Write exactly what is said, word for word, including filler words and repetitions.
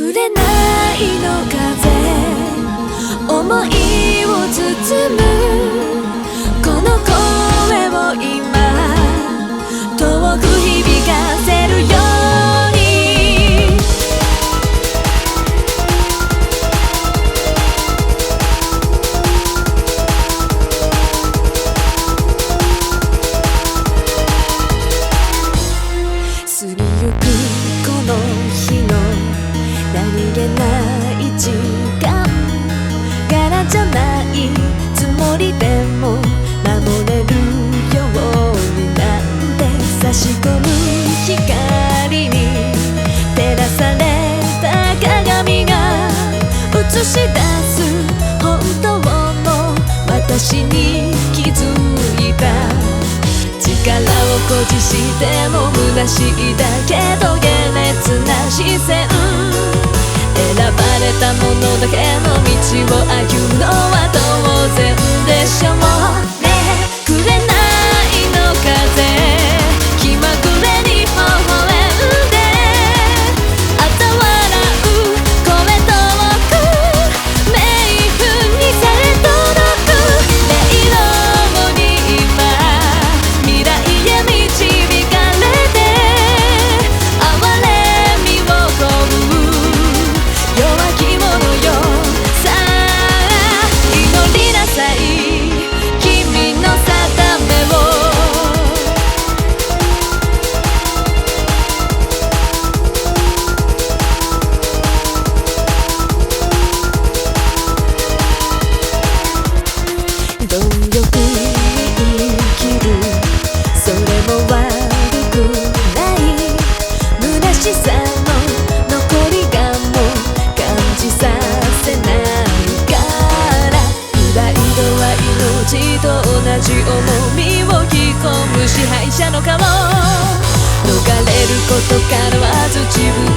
紅の風思いを包むこの声を今遠く響かせるように過ぎゆくこの日の何気ない時間柄じゃないつもりでも守れるようになって差し込む光に照らされた鏡が映し出す本当の私に気づいた力を誇示しても虚しいだけど下劣な視線選ばれた者だけの道を歩むのは当然でしょうねえ紅の風気まぐれに微笑んであた笑う声遠く冥府にされ届く音色に今未来へ導かれて哀れみを乞う弱き者よさあ祈りなさい君の定めを貪欲に生きるそれも悪くない虚しさの残りがも感じさせないからプライドは命と同じ重みを引き込む支配者の顔逃れることからはず自分